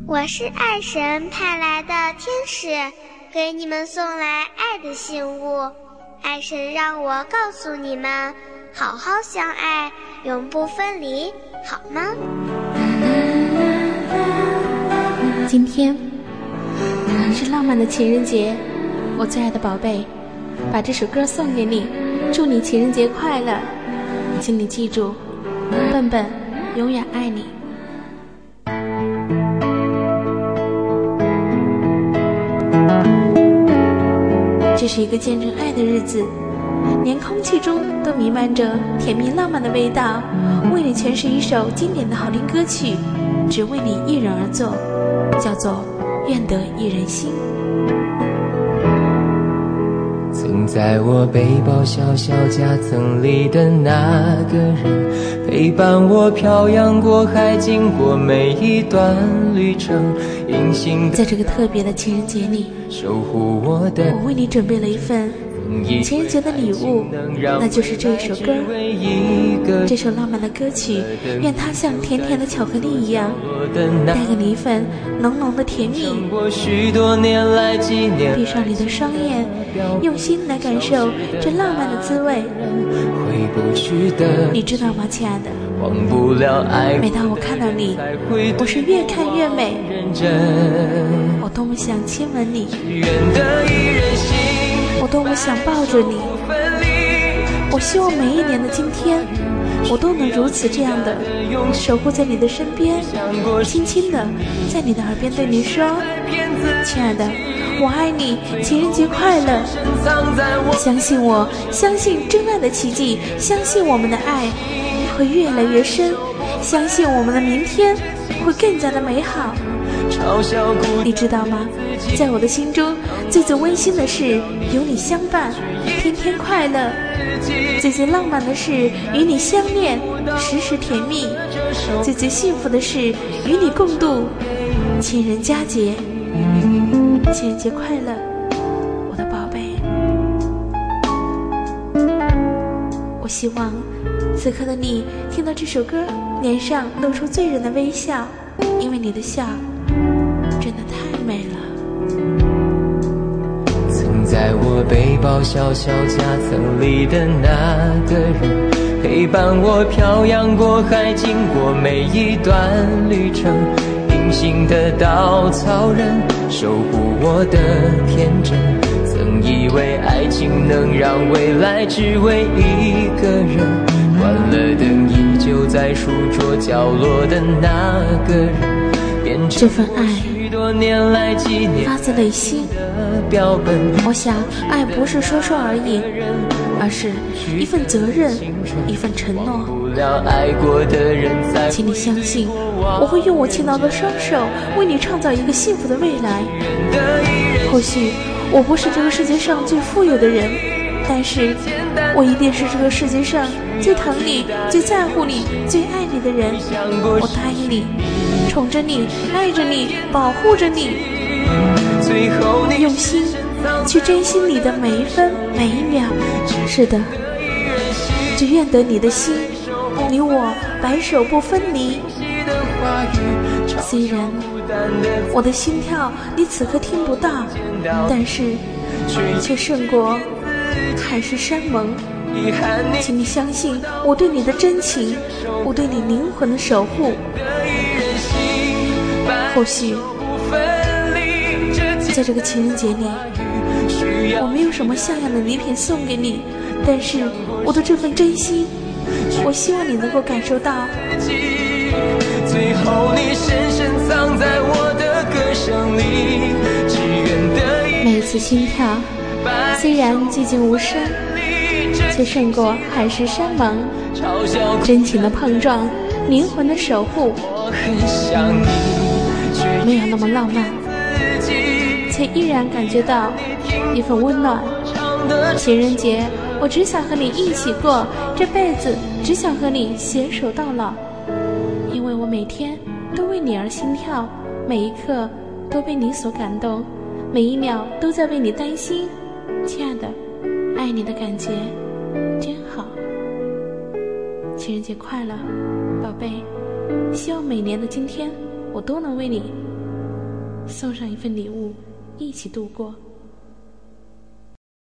我是爱神派来的天使，给你们送来爱的信物。爱神让我告诉你们，好好相爱，永不分离，好吗？ 今天是浪漫的情人节，我最爱的宝贝，把这首歌送给你，祝你情人节快乐。请你记住，笨笨永远爱你。这是一个见证爱的日子，连空气中都弥漫着甜蜜浪漫的味道。为你诠释一首经典的好听歌曲，只为你一人而作，叫做《愿得一人心》。 曾在我背包小小夹层里的那个人，陪伴我漂洋过海，经过每一段旅程，隐形在这个特别的情人节里， 守护我的， 我为你准备了一份情人节的礼物，那就是这一首歌，这首浪漫的歌曲，愿它像甜甜的巧克力一样，带给你一份浓浓的甜蜜。闭上你的双眼，用心来感受这浪漫的滋味。你知道吗，亲爱的？每当我看到你，我是越看越美。我多么想亲吻你，我多么想抱着你。我希望每一年的今天，我都能如此这样的守护在你的身边，轻轻的在你的耳边对你说，亲爱的，我爱你，情人节快乐。相信我，相信真爱的奇迹，相信我们的爱会越来越深，相信我们的明天会更加的美好。你知道吗？在我的心中，最最温馨的是有你相伴，天天快乐；最最浪漫的是与你相恋，时时甜蜜；最最幸福的是与你共度情人佳节。情人节快乐，我的宝贝！我希望此刻的你听到这首歌，脸上露出醉人的微笑，因为你的笑真的太美了。 曾在我背包小小夹层里的那个人，陪伴我漂洋过海，经过每一段旅程，隐形的稻草人，守护我的天真。曾以为爱情能让未来只为一个人，关了灯依旧在书桌角落的那个人， 这份爱发自内心。我想爱不是说说而已，而是一份责任，一份承诺。请你相信，我会用我勤劳的双手为你创造一个幸福的未来。或许我不是这个世界上最富有的人，但是我一定是这个世界上最疼你、最在乎你、最爱你的人。我答应你，宠着你，爱着你，保护着你，用心去珍惜你的每一分每一秒。是的，只愿得你的心，你我白首不分离。虽然我的心跳你此刻听不到，但是却胜过海誓山盟。请你相信我对你的真情，我对你灵魂的守护。或许在这个情人节里，我没有什么像样的礼品送给你，但是我的这份真心，我希望你能够感受到。最后你深深藏在我的歌声里，只愿得一每次心跳虽然寂静无声，却胜过海誓山盟。真情的碰撞，灵魂的守护，没有那么浪漫，却依然感觉到一份温暖。情人节，我只想和你一起过，这辈子只想和你携手到老。因为我每天都为你而心跳，每一刻都被你所感动，每一秒都在为你担心。亲爱的，爱你的感觉真好。情人节快乐，宝贝！希望每年的今天，我都能为你送上一份礼物，一起度过。